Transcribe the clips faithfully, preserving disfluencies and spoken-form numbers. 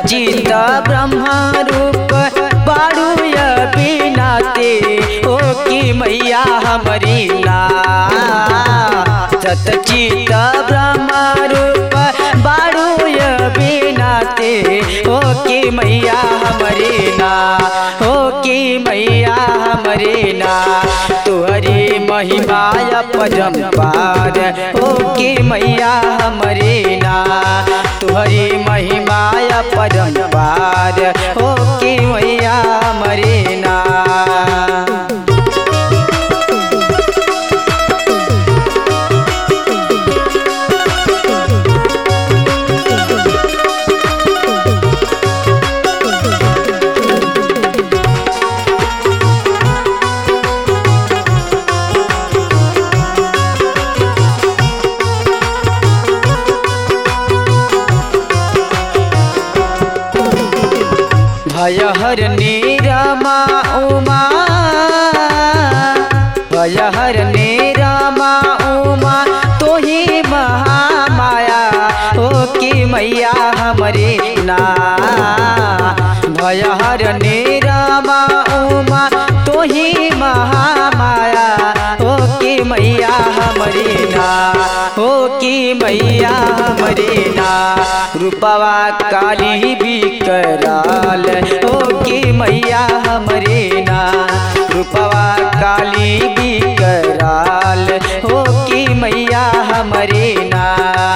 सतचित ब्रह्म रूप बारू बिनाते ओ की मैया हमारी ना। सतचित ब्रह्म रूप बारू बिनाते ओ की मैया हमारी ना। ओ की मैया हमारी ना तुहरी महिमा परम्पार ओ की मैया हमारी ना। तुहरी महिमा परम्पार ओ की मैया हमारी ना। भयहरनी रमा उमा भयहरनी रमा उमा तो ही महामाया ओ की मैया हमारी ना। भयहरनी रमा उमा तो ही महामाया ओ की मैया हमारी ना। ओ की मैया हमारी ना रूपवा काली भी कराल ओ की मैया हमारी ना। रूपवा काली भी कराल ओ की मैया हमारी ना।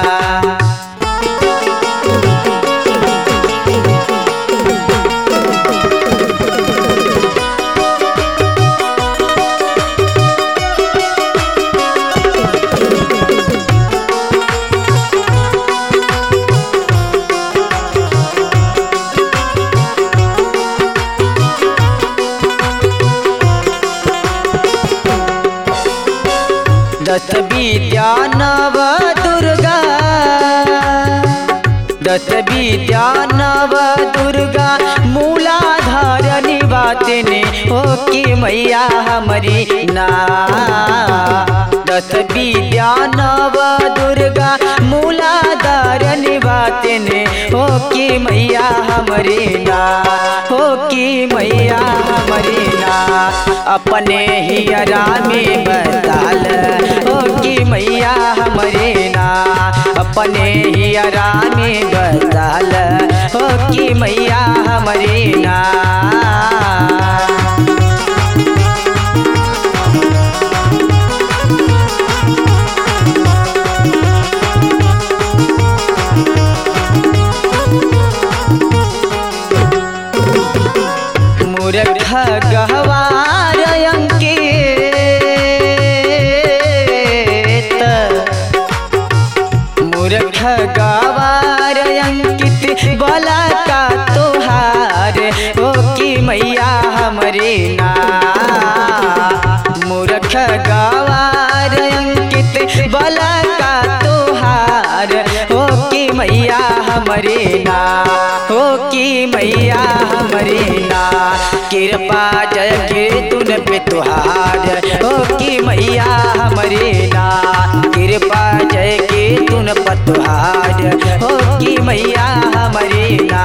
दस विद्या नव दुर्गा दस विद्या नव दुर्गा मूलाधार निवासिनी ओ की मैया हमारी ना। दस विद्या नव दुर्गा मूलाधार निवासिनी ओ की मैया हमारी ना। ओ की मैया हमारी ना अपने ही रामी बताल ओ की मैया हमारी ना। अपने ही रामी बताल ओ की मैया हमारी ना। मूर्ख गहवार अंकित मूर्ख गवार अंकित बला का तोहार ओ की मैया हमारी ना। मूर्ख गवार अंकित बला का तोहार ओ की मैया हमारी ना। ओ की मैया हमारी ना कृपा जय कीर्तन पे तुहार ओ की मैया हमारी ना। कृपा जय कीर्तन पे तुहार ओ की मैया हमारी ना।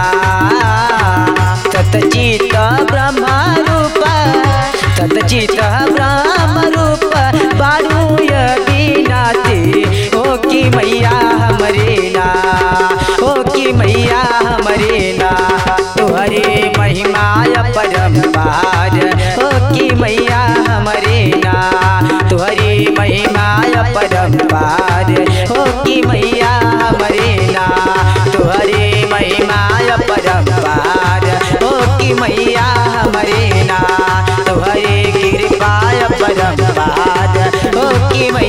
सतचित ब्रह्म रूप सतचित ब्रह्म रूप बारू बिनाते ओ की मैया हमारी ना। ओ की मैया हमारी ना तुहरी महिमा परम्पार ओ की मैया हमारी ना। तुहरी महिमा परम्पार ओ की मैया हमारी ना। तुहरी महिमा परम्पार ओ की मैया हमारी ना। तुहरी कृपा परम्पार ओ की